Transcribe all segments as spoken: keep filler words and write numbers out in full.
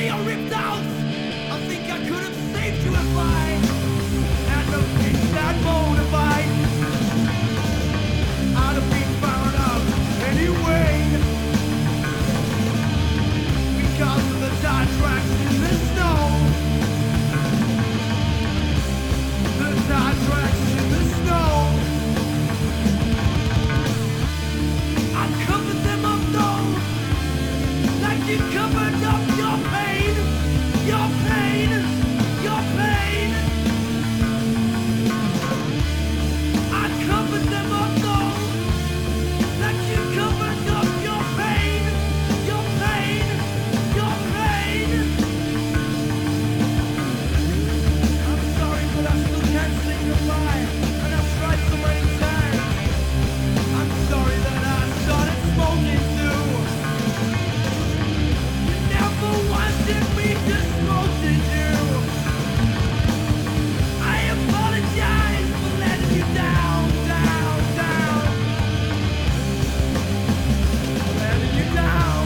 you're ripped out. I think I could have saved you if I had the things that motivate. I'd have been found out anyway, because of the tire tracks in the snow. The tire tracks in the snow. I covered them up though, like you covered up your pain, your pain, your pain. I covered them up though, like you covered up your pain, your pain, your pain. I'm sorry, but I still can't say goodbye, and I've tried so many times. I'm sorry that I started smoking too. You never wanted me to smoke, did you? I apologize for letting you down, down, down. Letting you down.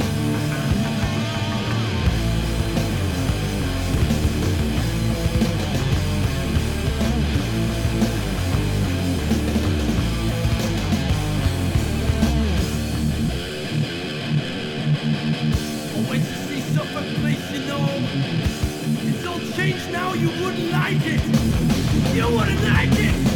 I went to see Suffolk Place, you know. It's all changed now, you wouldn't like it. You wouldn't like it.